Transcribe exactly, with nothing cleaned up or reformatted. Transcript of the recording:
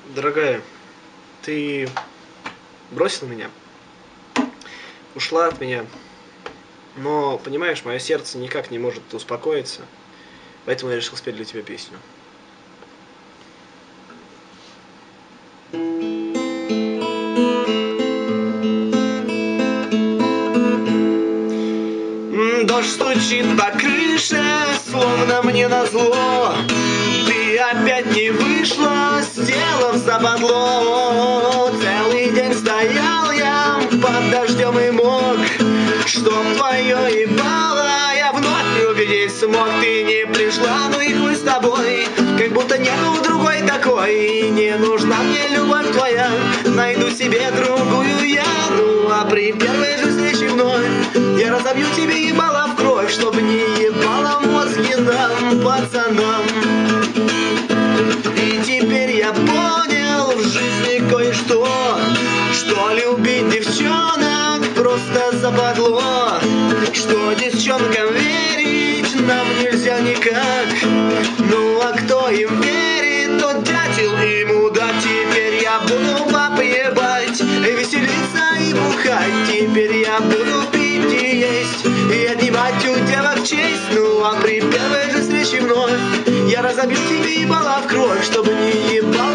Дорогая, ты бросила меня, ушла от меня, но, понимаешь, мое сердце никак не может успокоиться, поэтому я решил спеть для тебя песню. Дождь стучит по крыше, словно мне назло. Ты опять не вышла, сделав западло. Целый день стоял я под дождем и мог, чтоб твое ебало я вновь не увидеть смог. Ты не пришла, ну и хуй с тобой, как будто не был другой такой. Не нужна мне любовь твоя, найду себе другую я. Ну а при первой же встрече вновь я разобью тебе ебало в кровь, чтобы не ебало мозги нам, пацанам. И теперь я понял в жизни кое-что, что любить девчонок просто западло, что девчонкам верить нам нельзя никак. Ну а кто им верит, тот дятел и мудак. Теперь я буду баб ебать, веселиться и бухать. Теперь я буду пить и есть, и отнимать у девок честь. Ну а при первой же встрече вновь я разобью тебе ебало в кровь, чтобы не ебал